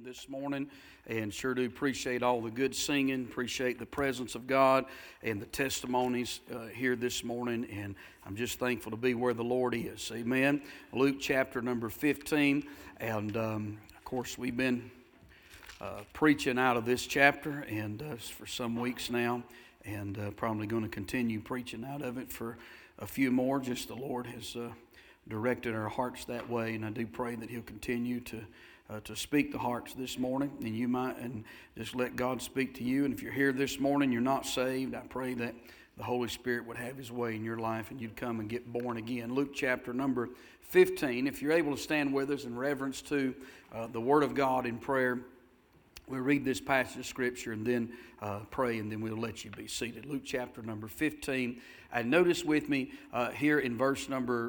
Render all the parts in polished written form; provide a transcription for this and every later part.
this morning, and sure do appreciate all the good singing, appreciate the presence of God and the testimonies here this morning, and I'm just thankful to be where the Lord is. Amen. Luke chapter number 15, and of course we've been preaching out of this chapter and for some weeks now, and probably going to continue preaching out of it for a few more. Just the Lord has directed our hearts that way, and I do pray that He'll continue to speak to hearts this morning, and you might, and just let God speak to you. And if you're here this morning, you're not saved, I pray that the Holy Spirit would have His way in your life, and you'd come and get born again. Luke chapter number 15. If you're able to stand with us in reverence to the Word of God in prayer, we'll read this passage of Scripture and then pray, and then we'll let you be seated. Luke chapter number 15. And notice with me here in verse number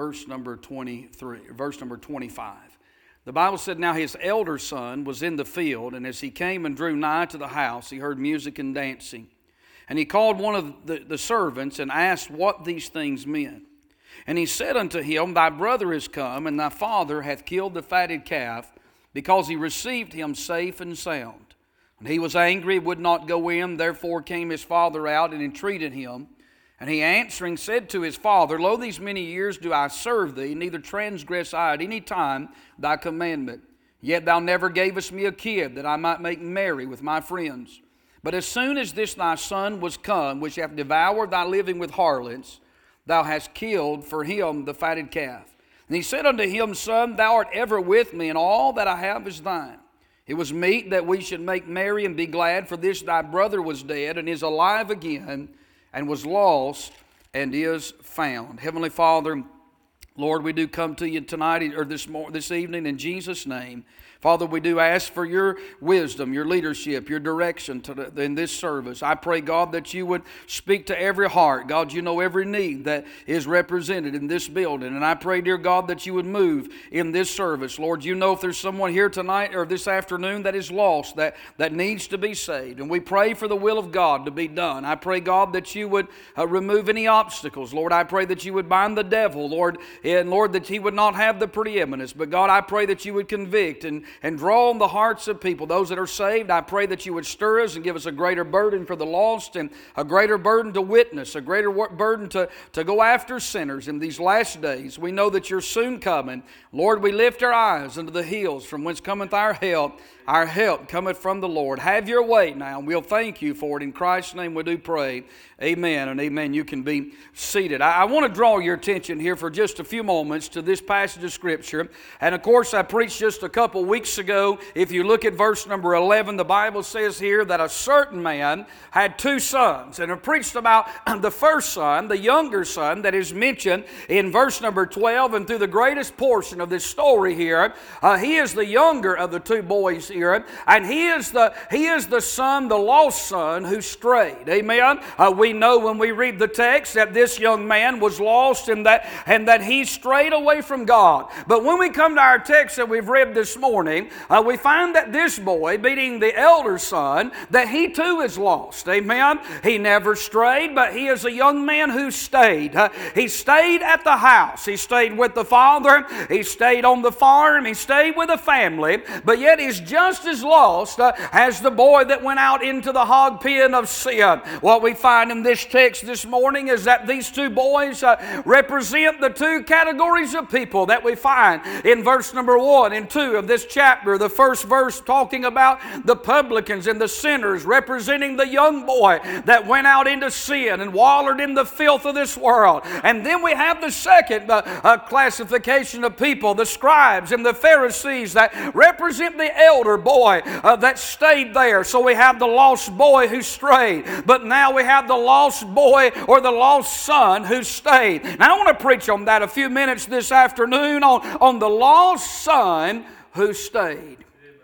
23, verse number 25. The Bible said, "Now his elder son was in the field, and as he came and drew nigh to the house, he heard music and dancing. And he called one of the servants and asked what these things meant. And he said unto him, Thy brother is come, and thy father hath killed the fatted calf, because he received him safe and sound. And he was angry, would not go in. Therefore came his father out and entreated him. And he answering said to his father, Lo, these many years do I serve thee, neither transgress I at any time thy commandment. Yet thou never gavest me a kid, that I might make merry with my friends. But as soon as this thy son was come, which hath devoured thy living with harlots, thou hast killed for him the fatted calf. And he said unto him, Son, thou art ever with me, and all that I have is thine. It was meet that we should make merry and be glad, for this thy brother was dead, and is alive again, and was lost, and is found." Heavenly Father, Lord, we do come to you tonight, or this evening, in Jesus' name. Father, we do ask for your wisdom, your leadership, your direction in this service. I pray, God, that you would speak to every heart. God, you know every need that is represented in this building. And I pray, dear God, that you would move in this service. Lord, you know if there's someone here tonight or this afternoon that is lost, that needs to be saved. And we pray for the will of God to be done. I pray, God, that you would remove any obstacles. Lord, I pray that you would bind the devil, Lord, and Lord, that he would not have the preeminence. But God, I pray that you would convict and draw on the hearts of people, those that are saved. I pray that you would stir us and give us a greater burden for the lost, and a greater burden to witness, a greater burden to go after sinners in these last days. We know that you're soon coming. Lord, we lift our eyes unto the hills from whence cometh our help. Our help cometh from the Lord. Have your way now, and we'll thank you for it. In Christ's name we do pray. Amen and amen. You can be seated. I want to draw your attention here for just a few moments to this passage of Scripture. And of course, I preached just a couple weeks ago. If you look at verse number 11, the Bible says here that a certain man had two sons. And I preached about the first son, the younger son, that is mentioned in verse number 12. And through the greatest portion of this story here, he is the younger of the two boys here. And he is the son, the lost son, who strayed. Amen. We know when we read the text that this young man was lost and that he strayed away from God. But when we come to our text that we've read this morning, we find that this boy, being the elder son, that he too is lost. Amen. He never strayed, but he is a young man who stayed. He stayed at the house. He stayed with the father. He stayed on the farm. He stayed with the family. But yet he's just as lost as the boy that went out into the hog pen of sin. What we find in this text this morning is that these two boys represent the two categories of people that we find in verse number 1 and 2 of this chapter. The first verse talking about the publicans and the sinners, representing the young boy that went out into sin and wallowed in the filth of this world. And then we have the second classification of people, the scribes and the Pharisees, that represent the elder boy that stayed there. So we have the lost boy who strayed, but now we have the lost boy or the lost son who stayed. Now I want to preach on that a few minutes this afternoon, on the lost son who stayed.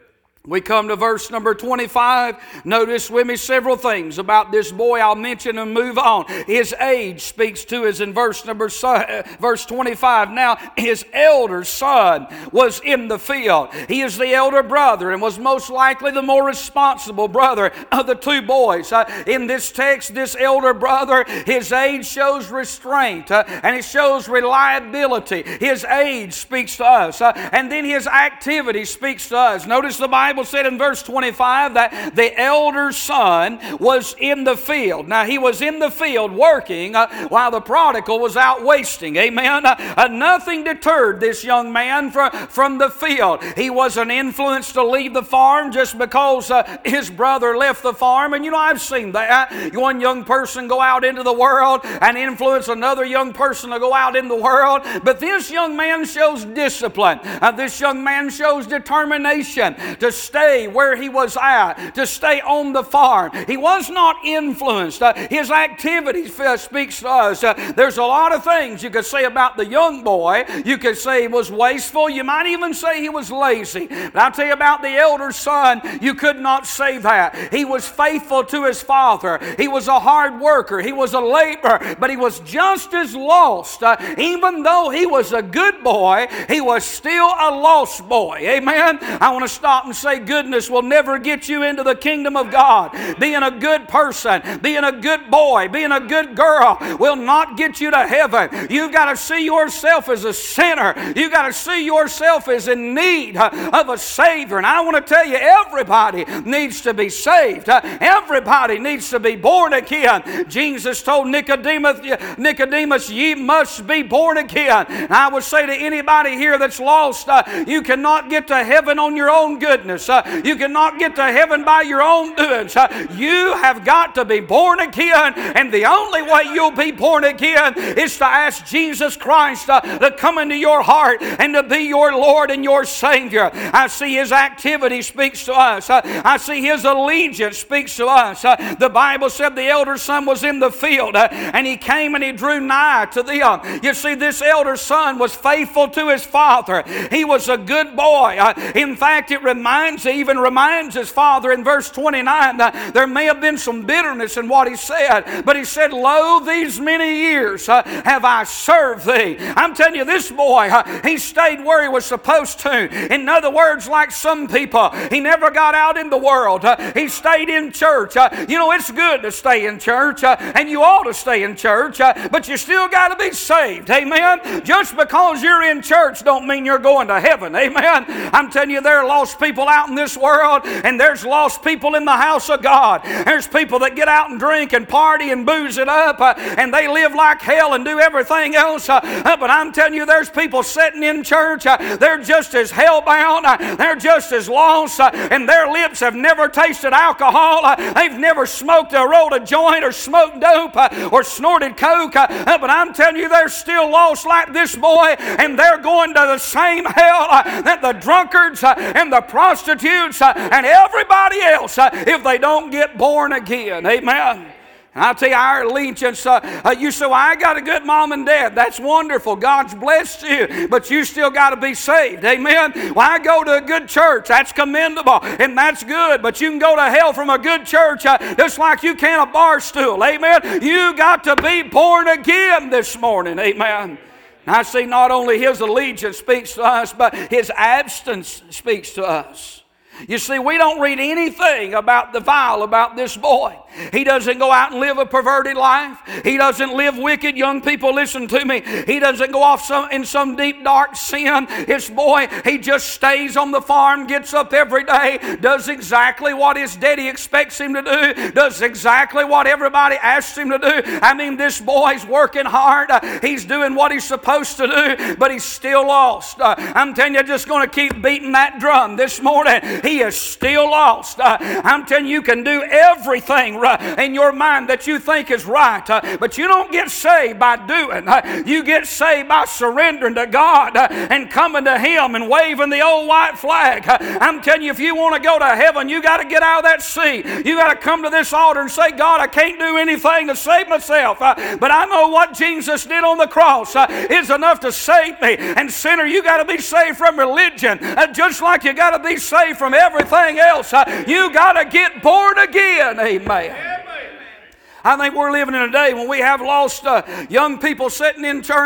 We come to verse number 25. Notice with me several things about this boy. I'll mention and move on. His age speaks to us in verse 25. Now his elder son was in the field. He is the elder brother and was most likely the more responsible brother of the two boys. In this text, this elder brother, his age shows restraint and it shows reliability. His age speaks to us, and then his activity speaks to us. Notice the Bible Bible said in verse 25 that the elder son was in the field. Now, he was in the field working while the prodigal was out wasting. Amen. Nothing deterred this young man from the field. He wasn't influenced to leave the farm just because his brother left the farm. And you know, I've seen that. One young person go out into the world and influence another young person to go out in the world. But this young man shows discipline. This young man shows determination to stay where he was at, to stay on the farm. He was not influenced. His activities speaks to us. There's a lot of things you could say about the young boy. You could say he was wasteful. You might even say he was lazy. But I'll tell you about the elder son, you could not say that. He was faithful to his father. He was a hard worker. He was a laborer, but he was just as lost. Even though he was a good boy, he was still a lost boy. Amen? I want to stop and say goodness will never get you into the kingdom of God. Being a good person, being a good boy, being a good girl will not get you to heaven. You've got to see yourself as a sinner. You've got to see yourself as in need of a Savior. And I want to tell you, everybody needs to be saved. Everybody needs to be born again. Jesus told Nicodemus, ye must be born again. And I would say to anybody here that's lost, you cannot get to heaven on your own goodness. You cannot get to heaven by your own doings. You have got to be born again, and the only way you'll be born again is to ask Jesus Christ to come into your heart and to be your Lord and your Savior. I see His activity speaks to us. I see His allegiance speaks to us. The Bible said the elder son was in the field, and he came and he drew nigh to them. You see, this elder son was faithful to his father. He was a good boy. In fact, it even reminds his father in verse 29 that there may have been some bitterness in what he said, but he said, lo, these many years have I served thee. I'm telling you, this boy, he stayed where he was supposed to. In other words, like some people, he never got out in the world. He stayed in church. You know, it's good to stay in church, and you ought to stay in church, but you still got to be saved. Amen? Just because you're in church don't mean you're going to heaven. Amen? I'm telling you, there are lost people out in this world, and there's lost people in the house of God. There's people that get out and drink and party and booze it up, and they live like hell and do everything else. But I'm telling you, there's people sitting in church. They're just as hellbound. They're just as lost, and their lips have never tasted alcohol. They've never smoked or rolled a joint or smoked dope or snorted coke. But I'm telling you, they're still lost like this boy, and they're going to the same hell that the drunkards and the prostitutes and everybody else if they don't get born again. Amen. And I'll tell you, our allegiance, you say, well, I got a good mom and dad. That's wonderful. God's blessed you. But you still got to be saved. Amen? Well, I go to a good church. That's commendable. And that's good. But you can go to hell from a good church just like you can a bar stool. Amen? You got to be born again this morning. Amen? And I see not only His allegiance speaks to us, but His absence speaks to us. You see, we don't read anything about the vial about this boy. He doesn't go out and live a perverted life. He doesn't live wicked. Young people, listen to me. He doesn't go off in some deep, dark sin. His boy, he just stays on the farm, gets up every day, does exactly what his daddy expects him to do, does exactly what everybody asks him to do. I mean, this boy's working hard. He's doing what he's supposed to do, but he's still lost. I'm telling you, just going to keep beating that drum this morning. He is still lost. I'm telling you, you can do everything in your mind that you think is right, but you don't get saved by doing. You get saved by surrendering to God and coming to Him and waving the old white flag. I'm telling you, if you want to go to heaven, you got to get out of that seat. You got to come to this altar and say, God, I can't do anything to save myself, but I know what Jesus did on the cross is enough to save me. And sinner, you got to be saved from religion, just like you got to be saved from everything else. You got to get born again. Amen. I think we're living in a day when we have lost young people sitting in church.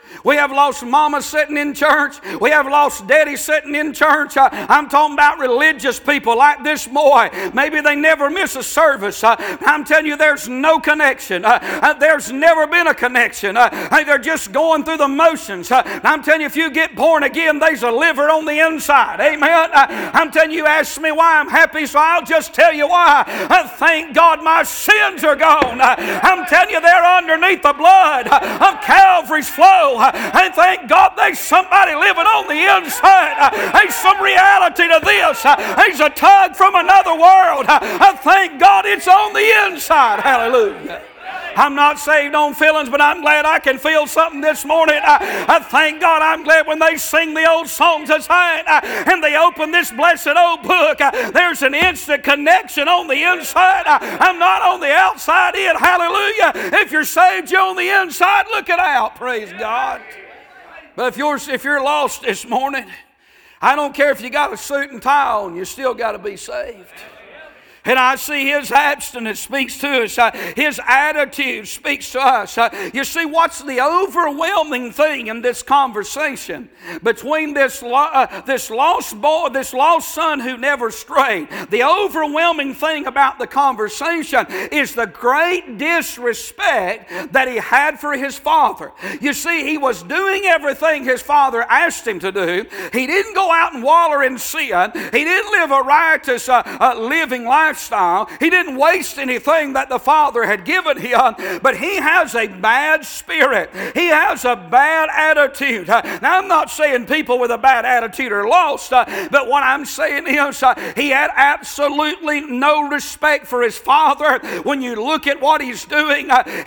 We have lost mama sitting in church. We have lost daddy sitting in church. I'm talking about religious people like this boy. Maybe they never miss a service. I'm telling you, there's no connection. There's never been a connection. They're just going through the motions. I'm telling you, if you get born again, there's a liver on the inside. Amen. I'm telling you, ask me why I'm happy, so I'll just tell you why. Thank God my sins are gone. I'm telling you, they're underneath the blood of Calvary's flow. And thank God there's somebody living on the inside. There's some reality to this. There's a tug from another world. Thank God it's on the inside. Hallelujah. I'm not saved on feelings, but I'm glad I can feel something this morning. I thank God I'm glad when they sing the old songs of Zion and they open this blessed old book. There's an instant connection on the inside. I'm not on the outside in. Hallelujah. If you're saved, you're on the inside looking out. Praise God. But if you're lost this morning, I don't care if you got a suit and tie on, you still got to be saved. And I see his abstinence speaks to us. His attitude speaks to us. You see, what's the overwhelming thing in this conversation between this lost boy, this lost son who never strayed? The overwhelming thing about the conversation is the great disrespect that he had for his father. You see, he was doing everything his father asked him to do. He didn't go out and waller in sin. He didn't live a riotous living lifestyle. He didn't waste anything that the Father had given him, but he has a bad spirit. He has a bad attitude. Now, I'm not saying people with a bad attitude are lost, but what I'm saying is he had absolutely no respect for his Father. When you look at what he's doing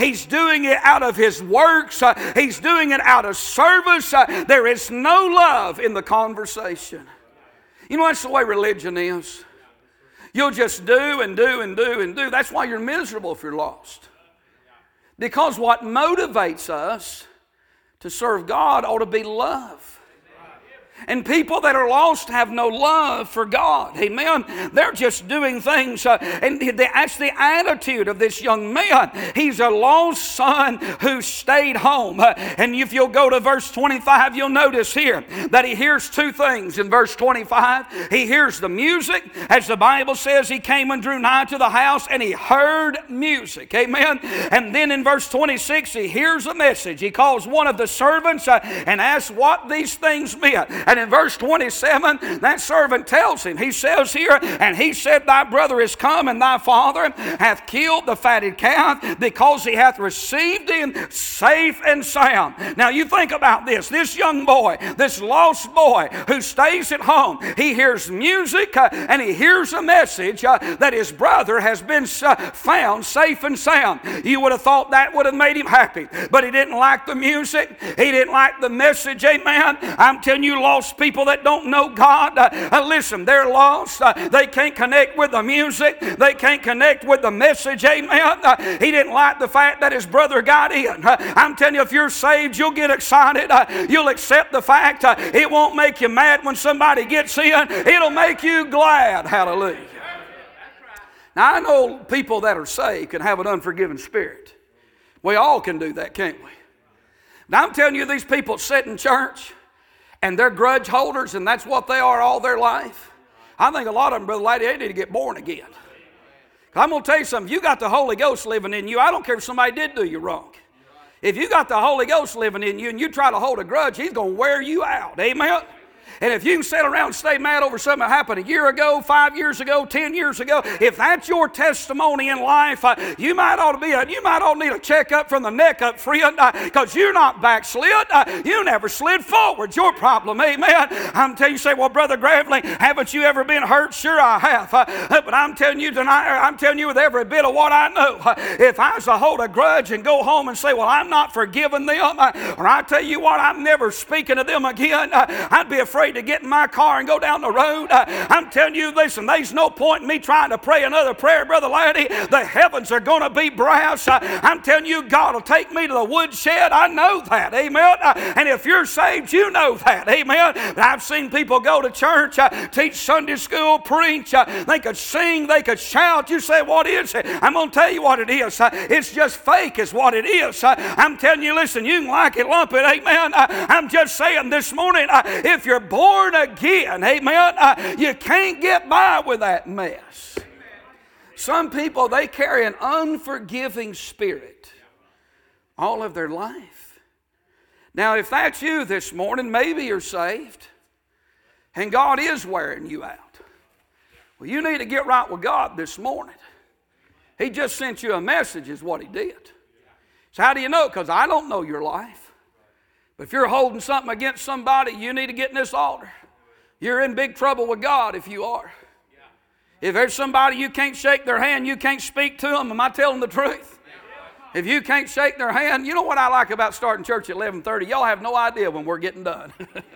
it out of his works. He's doing it out of service. There is no love in the conversation. You know, that's the way religion is. You'll just do and do and do and do. That's why you're miserable if you're lost. Because what motivates us to serve God ought to be love. And people that are lost have no love for God. Amen. They're just doing things. And that's the attitude of this young man. He's a lost son who stayed home. And if you'll go to verse 25, you'll notice here that he hears two things. In verse 25, he hears the music. As the Bible says, he came and drew nigh to the house and he heard music. Amen. And then in verse 26, he hears a message. He calls one of the servants and asks what these things meant. And in verse 27, that servant tells him, he says here, and he said, thy brother is come, and thy father hath killed the fatted calf, because he hath received him safe and sound. Now you think about this. This young boy, this lost boy who stays at home, he hears music and he hears a message that his brother has been found safe and sound. You would have thought that would have made him happy, but he didn't like the music. He didn't like the message. Amen. I'm telling you, lost people that don't know God, listen, they're lost. They can't connect with the music. They can't connect with the message. Amen. He didn't like the fact that his brother got in. I'm telling you, if you're saved, you'll get excited. You'll accept the fact. It won't make you mad when somebody gets in. It'll make you glad. Hallelujah. Now, I know people that are saved can have an unforgiving spirit. We all can do that, can't we? Now, I'm telling you, these people sit in church and they're grudge holders, and that's what they are all their life. I think a lot of them, Brother Lady, they need to get born again. I'm going to tell you something. If you got the Holy Ghost living in you, I don't care if somebody did do you wrong. If you got the Holy Ghost living in you and you try to hold a grudge, he's going to wear you out. Amen? And if you can sit around and stay mad over something that happened a year ago, 5 years ago, 10 years ago, if that's your testimony in life, you might ought to need a checkup from the neck up, friend, because you're not backslid. You never slid forward. Your problem, amen. I'm telling you, say, well, Brother Gravely, haven't you ever been hurt? Sure, I have. But I'm telling you tonight, I'm telling you with every bit of what I know, if I was to hold a grudge and go home and say, well, I'm not forgiving them, or I tell you what, I'm never speaking to them again, I'd be afraid afraid to get in my car and go down the road. I'm telling you, listen, there's no point in me trying to pray another prayer, Brother Laddie. The heavens are going to be brass. I'm telling you, God will take me to the woodshed. I know that. Amen. And if you're saved, you know that. Amen. But I've seen people go to church, teach Sunday school, preach. They could sing, they could shout. You say, what is it? I'm going to tell you what it is. It's just fake is what it is. I'm telling you, listen, you can like it, lump it. Amen. I'm just saying this morning, if you're born again, amen, you can't get by with that mess. Some people, they carry an unforgiving spirit all of their life. Now, if that's you this morning, maybe you're saved and God is wearing you out. Well, you need to get right with God this morning. He just sent you a message is what He did. So how do you know? Because I don't know your life. But if you're holding something against somebody, you need to get in this altar. You're in big trouble with God if you are. If there's somebody you can't shake their hand, you can't speak to them, am I telling the truth? If you can't shake their hand, you know what I like about starting church at 11:30? Y'all have no idea when we're getting done.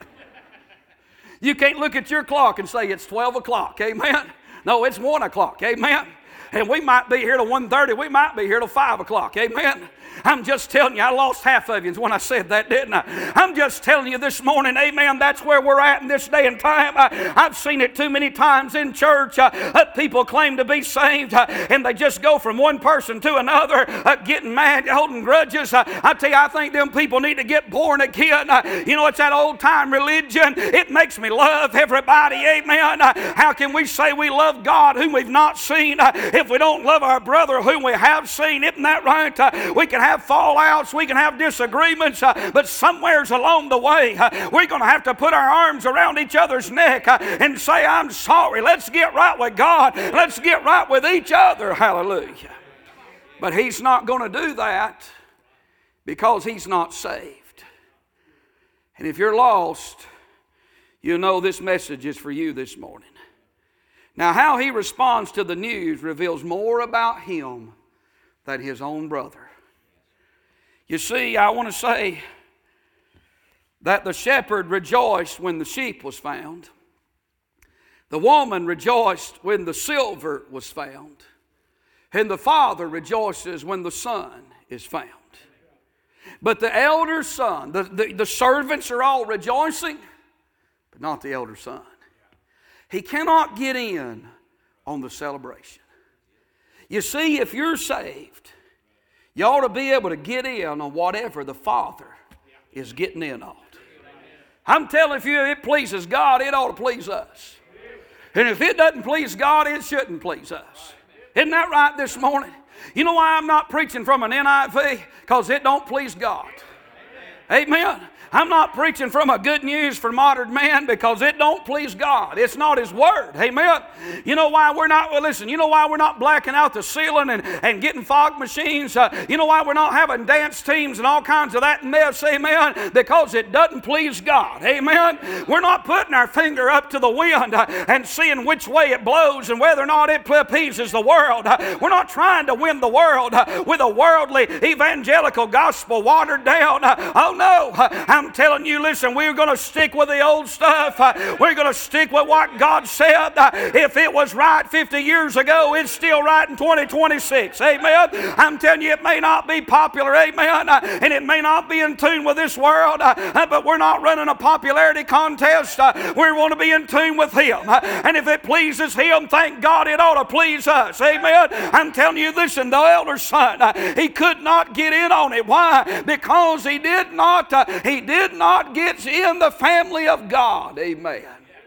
You can't look at your clock and say it's 12 o'clock, amen? No, it's 1 o'clock, amen? And we might be here till 1:30, we might be here till 5 o'clock, amen? I'm just telling you, I lost half of you when I said that, didn't I? I'm just telling you this morning, amen, that's where we're at in this day and time. I've seen it too many times in church. People claim to be saved, and they just go from one person to another, getting mad, holding grudges. I tell you, I think them people need to get born again. You know, it's that old-time religion. It makes me love everybody, amen. How can we say we love God whom we've not seen if we don't love our brother whom we have seen? Isn't that right? We can have fallouts, we can have disagreements, but somewheres along the way, we're going to have to put our arms around each other's neck and say, I'm sorry. Let's get right with God. Let's get right with each other. Hallelujah. But He's not going to do that because He's not saved. And if you're lost, you know this message is for you this morning. Now, how He responds to the news reveals more about Him than His own brother. You see, I want to say that the shepherd rejoiced when the sheep was found. The woman rejoiced when the silver was found. And the father rejoices when the son is found. But the elder son, the servants are all rejoicing, but not the elder son. He cannot get in on the celebration. You see, if you're saved, you ought to be able to get in on whatever the Father is getting in on. I'm telling you, if it pleases God, it ought to please us. And if it doesn't please God, it shouldn't please us. Isn't that right this morning? You know why I'm not preaching from an NIV? Because it don't please God. Amen. I'm not preaching from a good news for modern man because it don't please God. It's not His Word. Amen. You know why we're not, well, listen, you know why we're not blacking out the ceiling and getting fog machines? You know why we're not having dance teams and all kinds of that mess? Amen. Because it doesn't please God. Amen. We're not putting our finger up to the wind and seeing which way it blows and whether or not it appeases the world. We're not trying to win the world with a worldly evangelical gospel watered down. Oh no. I'm telling you, listen, we're going to stick with the old stuff. We're going to stick with what God said. If it was right 50 years ago, it's still right in 2026. Amen. I'm telling you, it may not be popular. Amen. And it may not be in tune with this world. But we're not running a popularity contest. We want to be in tune with Him. And if it pleases Him, thank God it ought to please us. Amen. I'm telling you, listen, the elder son, he could not get in on it. Why? Because he did not get in the family of God. Amen.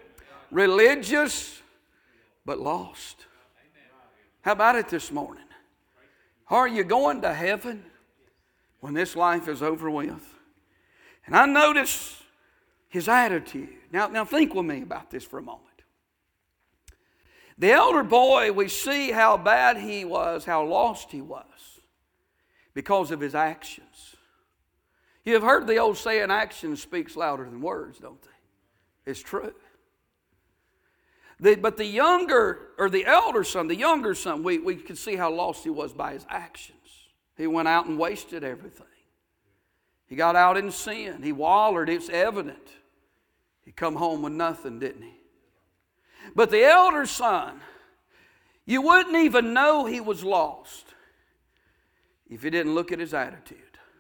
Religious, but lost. How about it this morning? Are you going to heaven when this life is over with? And I notice his attitude. Now think with me about this for a moment. The elder boy, we see how bad he was, how lost he was because of his actions. You've heard the old saying, action speaks louder than words, don't they? It's true. But the elder son, we could see how lost he was by his actions. He went out and wasted everything. He got out in sin. He wallered. It's evident He come home with nothing, didn't he? But the elder son, you wouldn't even know he was lost if you didn't look at his attitude.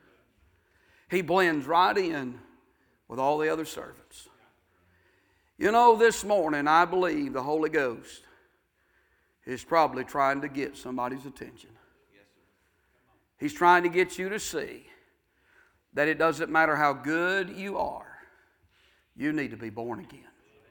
He blends right in with all the other servants. You know, this morning I believe the Holy Ghost is probably trying to get somebody's attention. He's trying to get you to see that it doesn't matter how good you are, you need to be born again.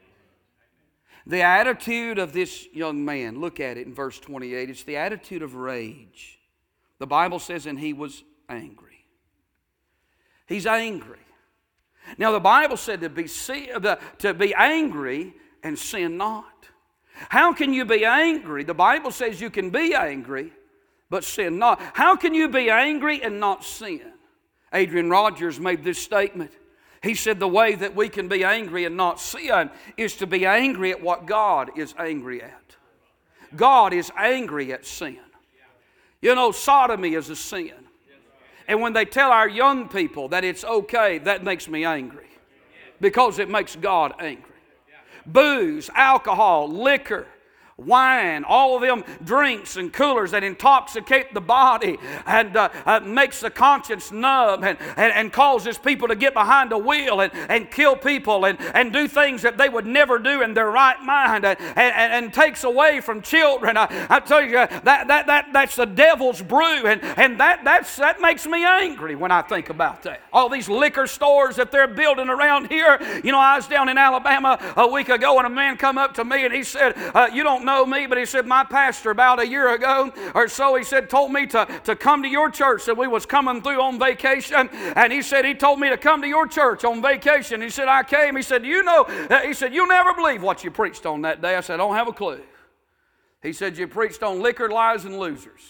The attitude of this young man, look at it in verse 28, it's the attitude of rage. The Bible says, and he was angry. He's angry. Now the Bible said to be angry and sin not. How can you be angry? The Bible says you can be angry, but sin not. How can you be angry and not sin? Adrian Rogers made this statement. He said the way that we can be angry and not sin is to be angry at what God is angry at. God is angry at sin. You know, sodomy is a sin. And when they tell our young people that it's okay, that makes me angry. Because it makes God angry. Booze, alcohol, liquor, wine, all of them drinks and coolers that intoxicate the body and makes the conscience numb and causes people to get behind a wheel and kill people and do things that they would never do in their right mind and takes away from children. I tell you, that's the devil's brew, and that makes me angry when I think about that. All these liquor stores that they're building around here. You know, I was down in Alabama a week ago and a man come up to me and he said, you don't know me, but he said, my pastor about a year ago or so, he said, told me to come to your church, that we was coming through on vacation, and he said, he told me to come to your church on vacation. He said, I came. He said, you know, he said, you'll never believe what you preached on that day. I said, I don't have a clue. He said, you preached on liquor, lies, and losers.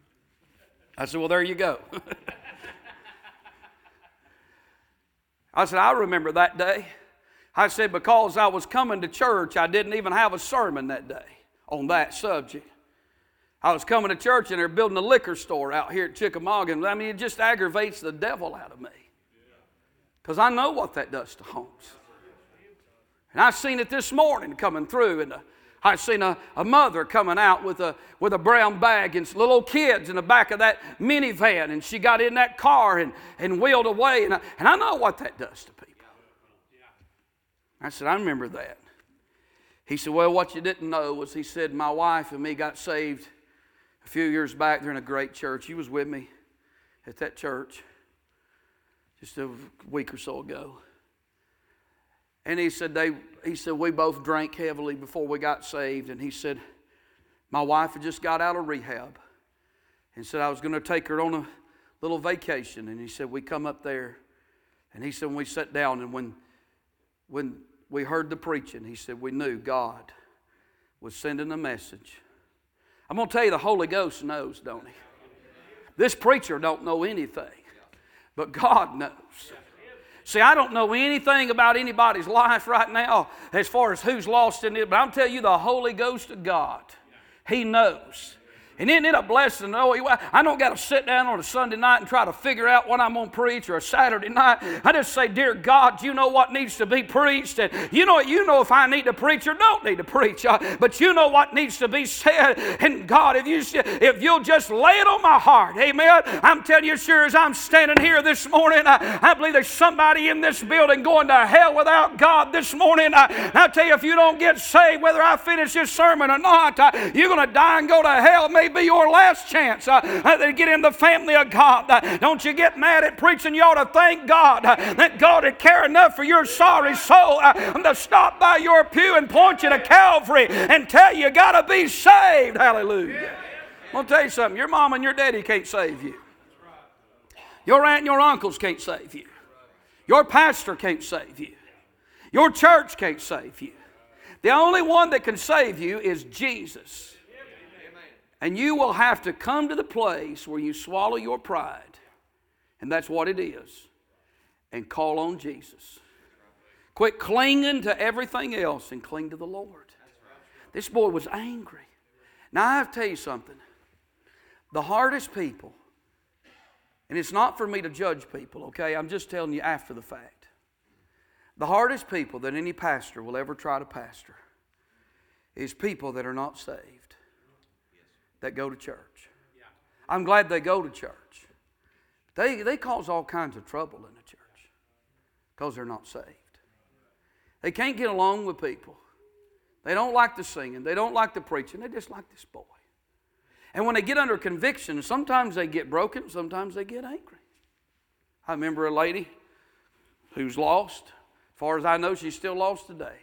I said, well, there you go. I said, I remember that day. I said, because I was coming to church, I didn't even have a sermon that day on that subject. I was coming to church and they're building a liquor store out here at Chickamauga. I mean, it just aggravates the devil out of me. Because I know what that does to homes. And I seen it this morning coming through, and I seen a mother coming out with a brown bag and little kids in the back of that minivan, and she got in that car and wheeled away. And I know what that does to people. I said, I remember that. He said, well, what you didn't know was, he said, my wife and me got saved a few years back. They're in a great church. You was with me at that church just a week or so ago. And he said, we both drank heavily before we got saved. And he said, my wife had just got out of rehab. And said, I was going to take her on a little vacation. And he said, we come up there. And he said, when we sat down and when we heard the preaching, he said, we knew God was sending a message. I'm going to tell you, the Holy Ghost knows, don't he? This preacher don't know anything, but God knows. See, I don't know anything about anybody's life right now as far as who's lost in it, but I'm telling you, the Holy Ghost of God, He knows. And isn't it a blessing? I don't got to sit down on a Sunday night and try to figure out what I'm going to preach, or a Saturday night. I just say, dear God, you know what needs to be preached. And you know if I need to preach or don't need to preach. But you know what needs to be said. And God, if you'll just lay it on my heart, amen. I'm telling you, sure as I'm standing here this morning, I believe there's somebody in this building going to hell without God this morning. I tell you, if you don't get saved, whether I finish this sermon or not, you're going to die and go to hell. Be your last chance to get in the family of God. Don't you get mad at preaching. You ought to thank God that God would care enough for your sorry soul to stop by your pew and point you to Calvary and tell you got to be saved. Hallelujah. I'm going to tell you something. Your mom and your daddy can't save you. Your aunt and your uncles can't save you. Your pastor can't save you. Your church can't save you. The only one that can save you is Jesus. And you will have to come to the place where you swallow your pride, and that's what it is, and call on Jesus. Quit clinging to everything else and cling to the Lord. This boy was angry. Now I have to tell you something. The hardest people, and it's not for me to judge people, okay? I'm just telling you after the fact. The hardest people that any pastor will ever try to pastor is people that are not saved, that go to church. I'm glad they go to church. They cause all kinds of trouble in the church because they're not saved. They can't get along with people. They don't like the singing. They don't like the preaching. They just like this boy. And when they get under conviction, sometimes they get broken, sometimes they get angry. I remember a lady who's lost. As far as I know, she's still lost today.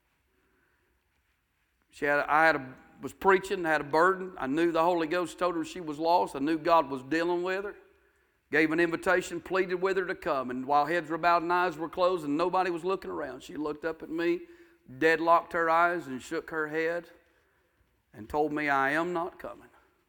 Was preaching, had a burden. I knew the Holy Ghost told her she was lost. I knew God was dealing with her. Gave an invitation, pleaded with her to come. And while heads were bowed and eyes were closed and nobody was looking around, she looked up at me, deadlocked her eyes and shook her head and told me, I am not coming.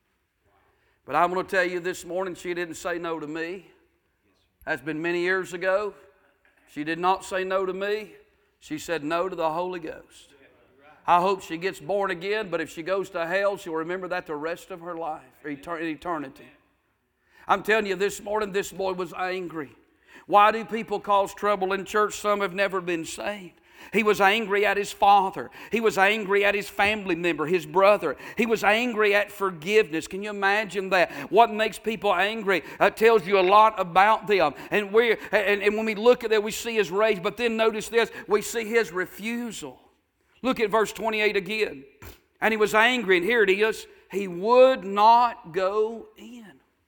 But I'm going to tell you this morning, she didn't say no to me. That's been many years ago. She did not say no to me. She said no to the Holy Ghost. I hope she gets born again, but if she goes to hell, she'll remember that the rest of her life, eternity. I'm telling you this morning, this boy was angry. Why do people cause trouble in church? Some have never been saved. He was angry at his father. He was angry at his family member, his brother. He was angry at forgiveness. Can you imagine that? What makes people angry tells you a lot about them. And when we look at that, we see his rage. But then notice this, we see his refusal. Look at verse 28 again. And he was angry, and here it is. He would not go in.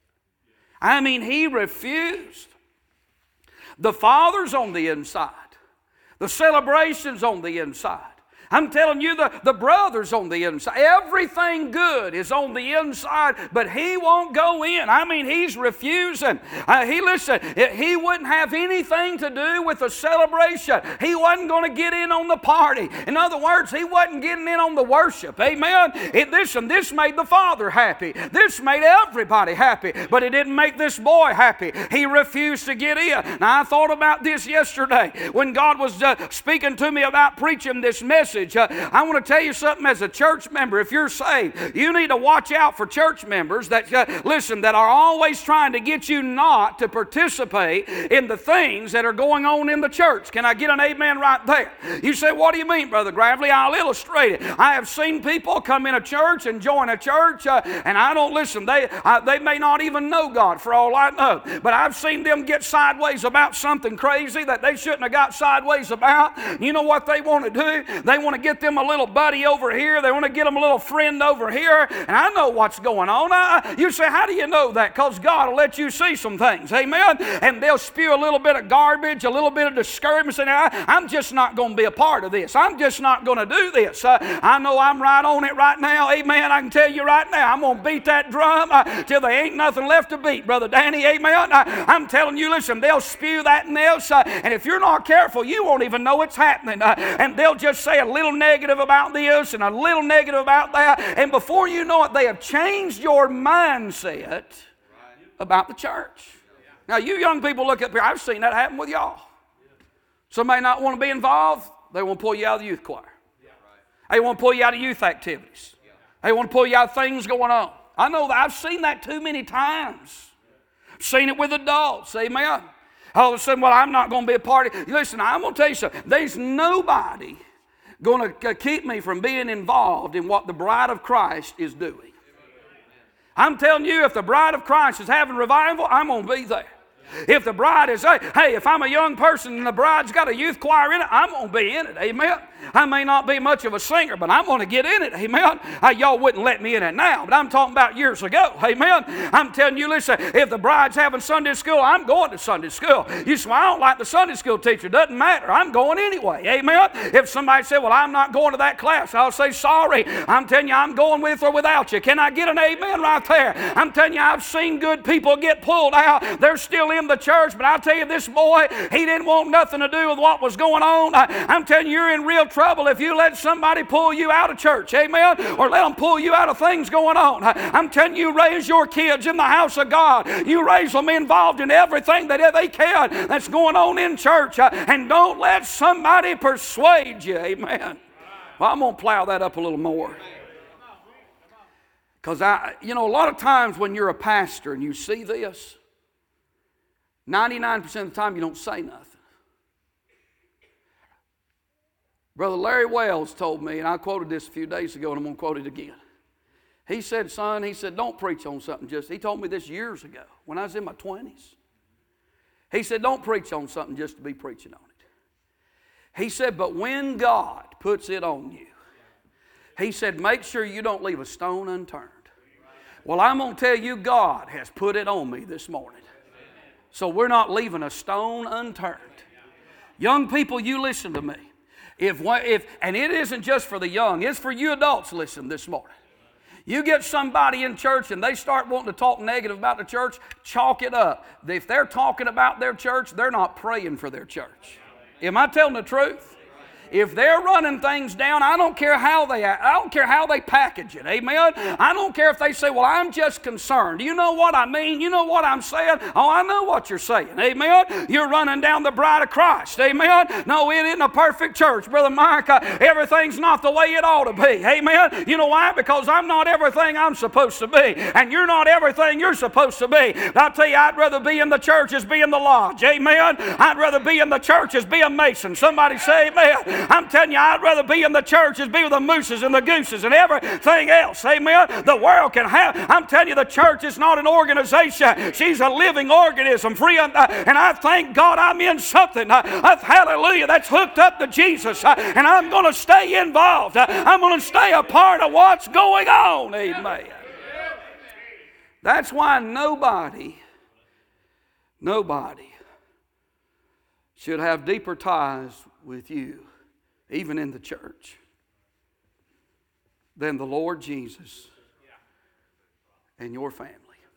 I mean, he refused. The Father's on the inside. The celebration's on the inside. I'm telling you, the brother's on the inside. Everything good is on the inside, but he won't go in. I mean, he's refusing. He wouldn't have anything to do with the celebration. He wasn't going to get in on the party. In other words, he wasn't getting in on the worship. Amen? This made the Father happy. This made everybody happy, but it didn't make this boy happy. He refused to get in. Now, I thought about this yesterday when God was speaking to me about preaching this message. I want to tell you something as a church member. If you're saved, you need to watch out for church members that that are always trying to get you not to participate in the things that are going on in the church. Can I get an amen right there? You say, what do you mean, Brother Gravely? I'll illustrate it. I have seen people come in a church and join a church, and I don't listen. They may not even know God for all I know, but I've seen them get sideways about something crazy that they shouldn't have got sideways about. You know what they want to do? They want to get them a little buddy over here. They want to get them a little friend over here. And I know what's going on. You say, how do you know that? Because God will let you see some things. Amen? And they'll spew a little bit of garbage, a little bit of discouragement. Say, I'm just not going to be a part of this. I'm just not going to do this. I know I'm right on it right now. Amen? I can tell you right now, I'm going to beat that drum till there ain't nothing left to beat, Brother Danny. Amen? I'm telling you, listen, they'll spew that and else. And if you're not careful, you won't even know it's happening. And they'll just say a little negative about this and a little negative about that, and before you know it, they have changed your mindset about the church. Now, you young people look up here, I've seen that happen with y'all. Somebody not want to be involved, they want to pull you out of the youth choir. They want to pull you out of youth activities. They want to pull you out of things going on. I know that. I've seen that too many times. I've seen it with adults. Amen. All of a sudden, well, I'm not going to be a part of it. Listen, I'm going to tell you something. There's nobody going to keep me from being involved in what the bride of Christ is doing. I'm telling you, if the bride of Christ is having revival, I'm going to be there. If the bride is, hey, if I'm a young person and the bride's got a youth choir in it, I'm going to be in it. Amen. I may not be much of a singer, but I'm going to get in it. Amen. Y'all wouldn't let me in it now, but I'm talking about years ago. Amen. I'm telling you, listen, if the bride's having Sunday school, I'm going to Sunday school. You say, well, I don't like the Sunday school teacher. Doesn't matter. I'm going anyway. Amen. If somebody said, well, I'm not going to that class, I'll say, sorry. I'm telling you, I'm going with or without you. Can I get an amen right there? I'm telling you, I've seen good people get pulled out. They're still in the church, but I'll tell you, this boy, he didn't want nothing to do with what was going on. I'm telling you, you're in real trouble if you let somebody pull you out of church, amen, or let them pull you out of things going on. I'm telling you, raise your kids in the house of God. You raise them involved in everything that they can that's going on in church, and don't let somebody persuade you, amen. Well, I'm going to plow that up a little more. Because a lot of times when you're a pastor and you see this, 99% of the time you don't say nothing. Brother Larry Wells told me, and I quoted this a few days ago, and I'm going to quote it again. He said, son, he said, don't preach on something he told me this years ago when I was in my 20s. He said, don't preach on something just to be preaching on it. He said, but when God puts it on you, he said, make sure you don't leave a stone unturned. Well, I'm going to tell you, God has put it on me this morning. So we're not leaving a stone unturned. Young people, you listen to me. And it isn't just for the young, it's for you adults listening this morning. You get somebody in church and they start wanting to talk negative about the church, chalk it up. If they're talking about their church, they're not praying for their church. Am I telling the truth? If they're running things down, I don't care how they package it. Amen? I don't care if they say, well, I'm just concerned. You know what I mean? You know what I'm saying? Oh, I know what you're saying. Amen? You're running down the bride of Christ. Amen? No, it isn't a perfect church. Brother Mike, everything's not the way it ought to be. Amen? You know why? Because I'm not everything I'm supposed to be. And you're not everything you're supposed to be. But I'll tell you, I'd rather be in the church as be in the lodge. Amen? I'd rather be in the church as be a mason. Somebody say amen. I'm telling you, I'd rather be in the church as be with the mooses and the gooses and everything else. Amen? The world can have. I'm telling you, the church is not an organization. She's a living organism. Free and I thank God I'm in something. Hallelujah. That's hooked up to Jesus. And I'm going to stay involved. I'm going to stay a part of what's going on. Amen. That's why nobody should have deeper ties with you, even in the church, than the Lord Jesus and your family.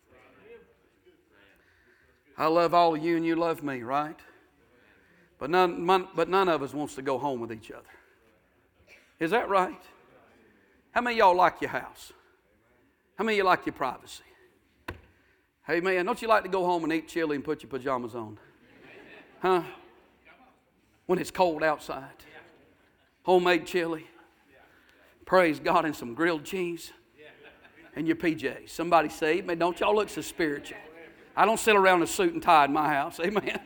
I love all of you and you love me, right? But none of us wants to go home with each other. Is that right? How many of y'all like your house? How many of you like your privacy? Hey man, don't you like to go home and eat chili and put your pajamas on? Huh? When it's cold outside. Homemade chili. Praise God, and some grilled cheese. And your PJs. Somebody say, man, don't y'all look so spiritual. I don't sit around in a suit and tie in my house. Amen.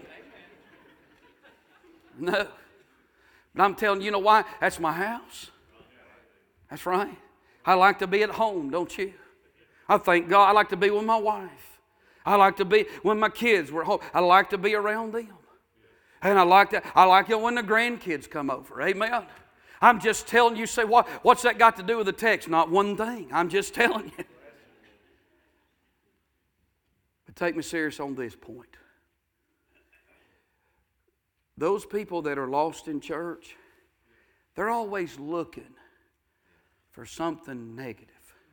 No. But I'm telling you, you know why? That's my house. That's right. I like to be at home, don't you? I thank God. I like to be with my wife. I like to be when my kids were home. I like to be around them. And I like it when the grandkids come over. Amen. I'm just telling you, say, what's that got to do with the text? Not one thing. I'm just telling you. But take me serious on this point. Those people that are lost in church, they're always looking for something negative.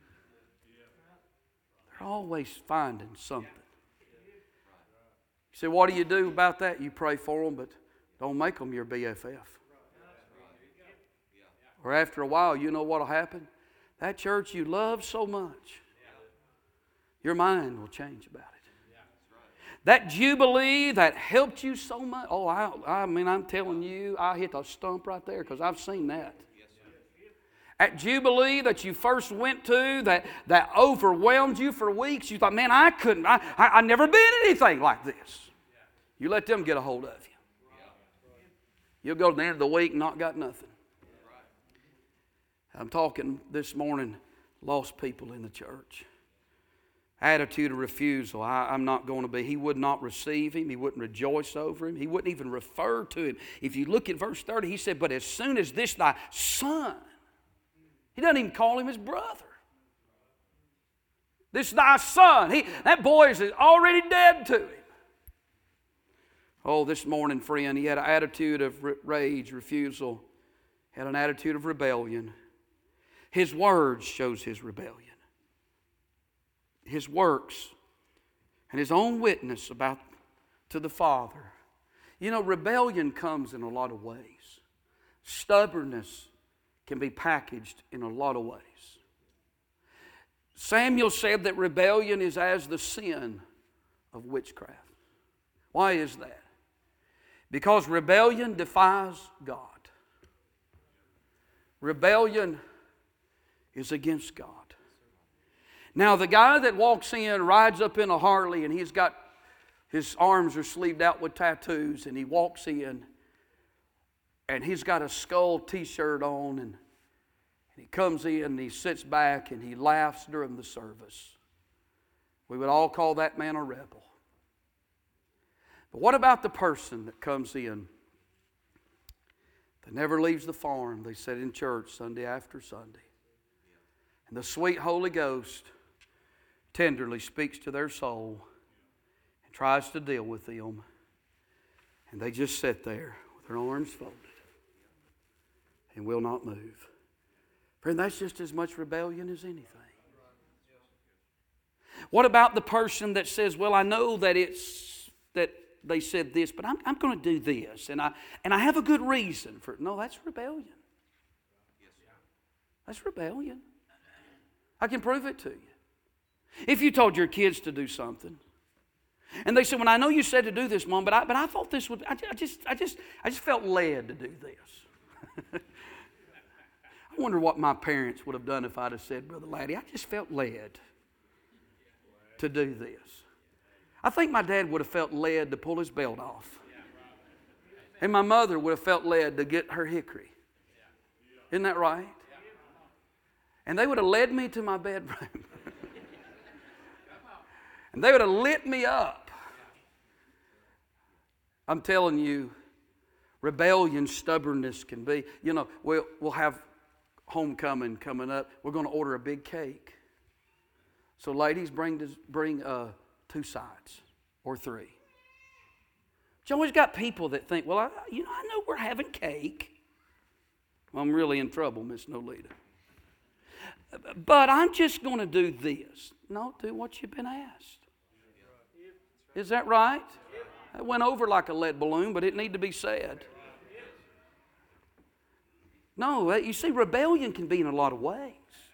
They're always finding something. You say, what do you do about that? You pray for them, but don't make them your BFF. Or after a while, you know what will happen? That church you love so much, your mind will change about it. That Jubilee that helped you so much. Oh, I mean, I'm telling you, I hit a stump right there because I've seen that. At Jubilee that you first went to, that overwhelmed you for weeks, you thought, man, I never been anything like this. You let them get a hold of you. You'll go to the end of the week and not got nothing. I'm talking this morning, lost people in the church. Attitude of refusal. I'm not going to be. He would not receive him. He wouldn't rejoice over him. He wouldn't even refer to him. If you look at verse 30, he said, but as soon as this thy son, he doesn't even call him his brother. This thy son. That boy is already dead to him. Oh, this morning, friend, he had an attitude of rage, refusal. Had an attitude of rebellion. His words shows his rebellion. His works and his own witness to the Father. You know, rebellion comes in a lot of ways. Stubbornness can be packaged in a lot of ways. Samuel said that rebellion is as the sin of witchcraft. Why is that? Because rebellion defies God. Rebellion is against God. Now, the guy that walks in, rides up in a Harley, and his arms are sleeved out with tattoos, and he walks in, and he's got a Skull t-shirt on, and he comes in and he sits back and he laughs during the service. We would all call that man a rebel. But what about the person that comes in that never leaves the farm? They sit in church Sunday after Sunday. And the sweet Holy Ghost tenderly speaks to their soul and tries to deal with them. And they just sit there with their arms folded and will not move. Friend, that's just as much rebellion as anything. What about the person that says, well, I know that they said this, but I'm going to do this, and I have a good reason for it. No, that's rebellion. That's rebellion. I can prove it to you. If you told your kids to do something, and they said, "Well, I know you said to do this, Mom, but I thought this would. I just felt led to do this." I wonder what my parents would have done if I'd have said, "Brother Laddie, I just felt led to do this." I think my dad would have felt led to pull his belt off. And my mother would have felt led to get her hickory. Isn't that right? And they would have led me to my bedroom. And they would have lit me up. I'm telling you, rebellion, stubbornness can be. You know, we'll have homecoming coming up. We're going to order a big cake. So ladies, bring 2 sides or 3. You always got people that think, well, I know we're having cake. Well, I'm really in trouble, Miss Nolita. But I'm just going to do this. No, do what you've been asked. Is that right? It went over like a lead balloon, but it needed to be said. No, you see, rebellion can be in a lot of ways.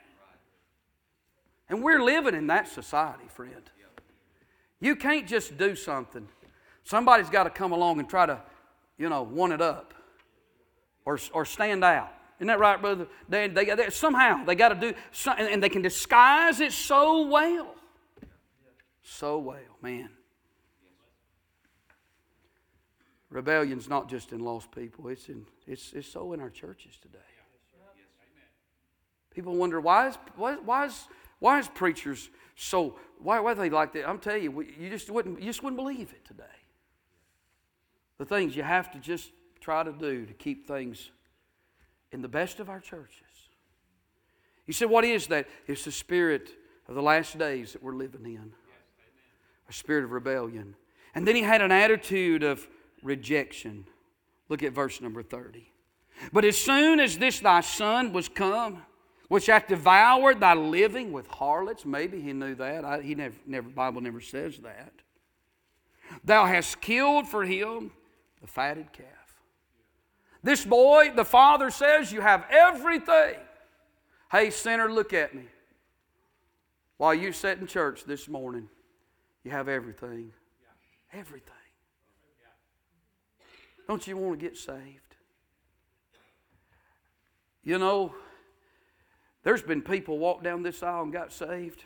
And we're living in that society, friend. You can't just do something. Somebody's got to come along and try to, one it up or stand out. Isn't that right, brother? Somehow they got to do something, and they can disguise it so well. So well, man. Rebellion's not just in lost people. It's so in our churches today. People wonder why is preachers so why are they like that? I'm telling you, you just wouldn't believe it today. The things you have to just try to do to keep things in the best of our churches. You say, what is that? It's the spirit of the last days that we're living in. A spirit of rebellion. And then he had an attitude of rejection. Look at verse number 30. But as soon as this thy son was come, which hath devoured thy living with harlots. Maybe he knew that. Bible never says that. Thou hast killed for him the fatted calf. This boy, the father says, you have everything. Hey, sinner, look at me. While you sat in church this morning, you have everything. Everything. Don't you want to get saved? You know, there's been people walk down this aisle and got saved.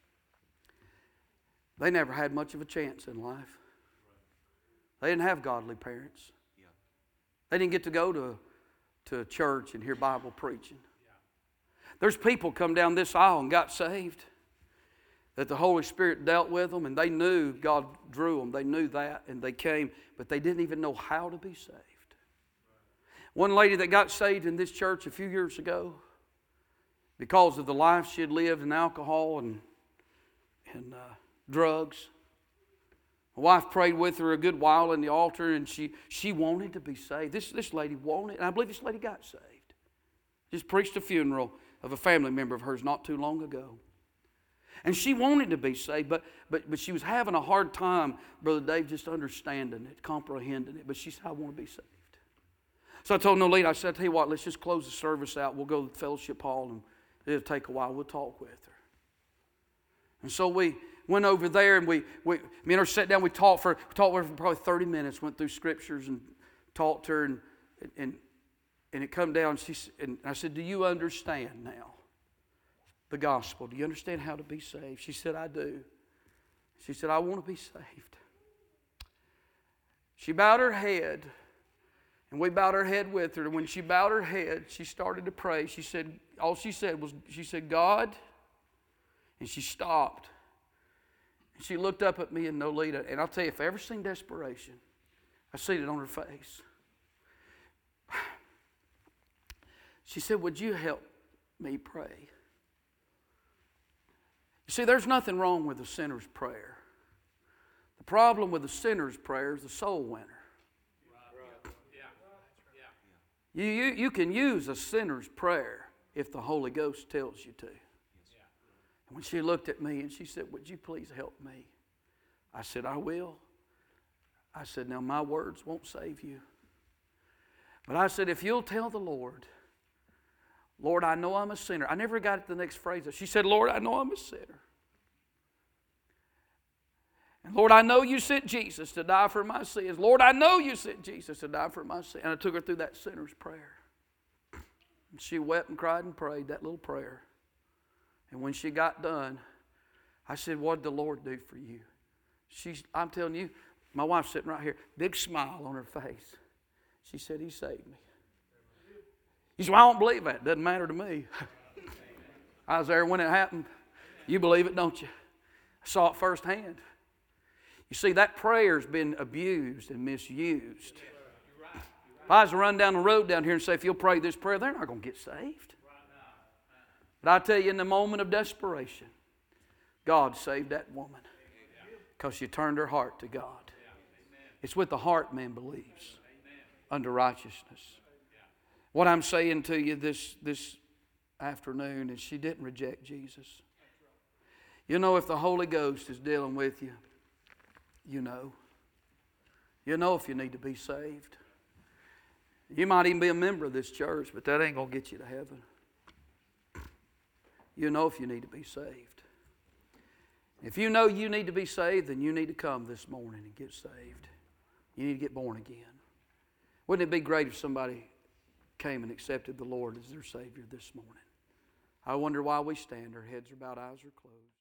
They never had much of a chance in life. They didn't have godly parents. They didn't get to go to church and hear Bible preaching. There's people come down this aisle and got saved, that the Holy Spirit dealt with them, and they knew God drew them. They knew that, and they came, but they didn't even know how to be saved. One lady that got saved in this church a few years ago, because of the life she had lived in alcohol and drugs. My wife prayed with her a good while in the altar, and she wanted to be saved. This lady wanted, and I believe this lady got saved. Just preached a funeral of a family member of hers not too long ago. And she wanted to be saved, but she was having a hard time, Brother Dave, just understanding it, comprehending it. But she said, I want to be saved. So I told Nolita, I said, I'll tell you what, let's just close the service out. We'll go to the fellowship hall, and it'll take a while. We'll talk with her. And so we went over there, and me and her sat down. We talked with her for probably 30 minutes. Went through scriptures and talked to her, and it come down. And I said, "Do you understand now the gospel? Do you understand how to be saved?" She said, "I do." She said, "I want to be saved." She bowed her head, And we bowed our head with her. And when she bowed her head, she started to pray. She said, all she said was, she said, God. And she stopped. And she looked up at me and Nolita. And I'll tell you, if I ever seen desperation, I seen it on her face. She said, would you help me pray? You see, there's nothing wrong with a sinner's prayer. The problem with the sinner's prayer is the soul winner. You can use a sinner's prayer if the Holy Ghost tells you to. And when she looked at me and she said, would you please help me? I said, I will. I said, now my words won't save you. But I said, if you'll tell the Lord, Lord, I know I'm a sinner. I never got to the next phrase. She said, Lord, I know I'm a sinner. And Lord, I know you sent Jesus to die for my sins. Lord, I know you sent Jesus to die for my sins. And I took her through that sinner's prayer. And she wept and cried and prayed that little prayer. And when she got done, I said, what did the Lord do for you? I'm telling you, my wife's sitting right here, big smile on her face. She said, he saved me. You say, well, I don't believe that. It doesn't matter to me. I was there when it happened. You believe it, don't you? I saw it firsthand. You see, that prayer's been abused and misused. If I was to run down the road down here and say, if you'll pray this prayer, they're not going to get saved. But I tell you, in the moment of desperation, God saved that woman because she turned her heart to God. It's with the heart man believes unto righteousness. What I'm saying to you this afternoon is she didn't reject Jesus. You know, if the Holy Ghost is dealing with you, you know. You know if you need to be saved. You might even be a member of this church, but that ain't going to get you to heaven. You know if you need to be saved. If you know you need to be saved, then you need to come this morning and get saved. You need to get born again. Wouldn't it be great if somebody came and accepted the Lord as their Savior this morning? I wonder why we stand. Our heads are bowed, eyes are closed.